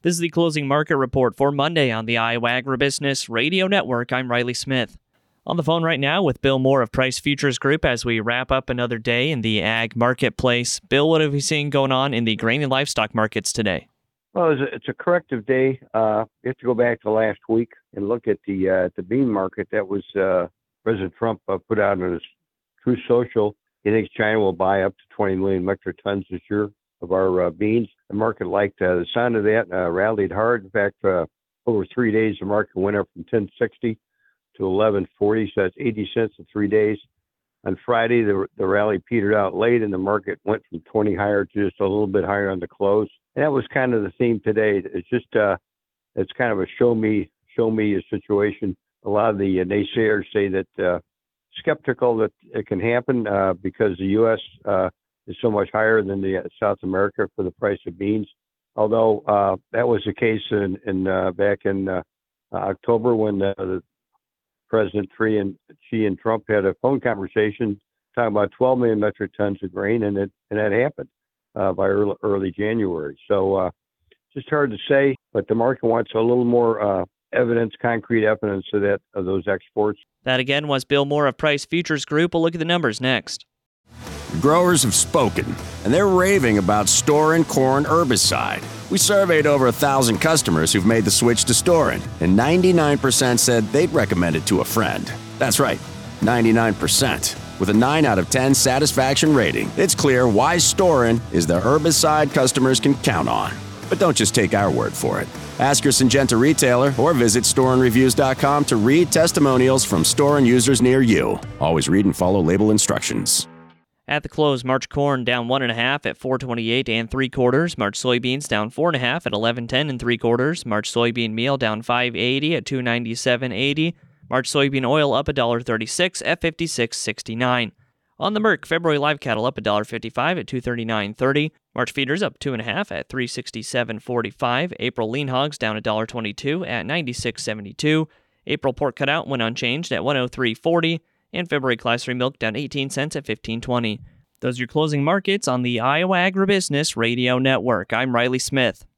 This is the closing market report for Monday on the Iowa Agribusiness Radio Network. I'm Riley Smith. On the phone right now with Bill Moore of Price Futures Group as we wrap up another day in the ag marketplace. Bill, what have we seen going on in the grain and livestock markets today? Well, it's a corrective day. You have to go back to last week and look at the bean market. That was President Trump put out on his Truth Social. He thinks China will buy up to 20 million metric tons this year of our beans. The market liked the sound of that, rallied hard. In fact, over 3 days, the market went up from 10.60 to 11.40, so that's 80 cents in 3 days. On Friday, the rally petered out late, and the market went from 20 higher to just a little bit higher on the close. And that was kind of the theme today. It's just it's kind of a show me a situation. A lot of the naysayers say that skeptical that it can happen because the U.S. Is so much higher than the South America for the price of beans. Although that was the case back in October when the President Xi and Trump had a phone conversation talking about 12 million metric tons of grain, and that happened by early January. So just hard to say, but the market wants a little more concrete evidence of those exports. That again was Bill Moore of Price Futures Group. We'll look at the numbers next. Growers have spoken, and they're raving about Storin corn herbicide. We surveyed over 1,000 customers who've made the switch to Storin, and 99% said they'd recommend it to a friend. That's right, 99%. With a 9 out of 10 satisfaction rating, it's clear why Storin is the herbicide customers can count on. But don't just take our word for it. Ask your Syngenta retailer or visit StorinReviews.com to read testimonials from Storin users near you. Always read and follow label instructions. At the close, March corn down 1.5 at 4.28 3/4. March soybeans down 4.5 at 11.10 3/4. March soybean meal down 5.80 at 297.80. March soybean oil up $1.36 at 56.69. On the Merck, February live cattle up $1.55 at 239.30. March feeders up 2.5 at 367.45. April lean hogs down $1.22 at 96.72. April pork cutout went unchanged at 103.40. And February Class 3 milk down 18 cents at 15.20. Those are your closing markets on the Iowa Agribusiness Radio Network. I'm Riley Smith.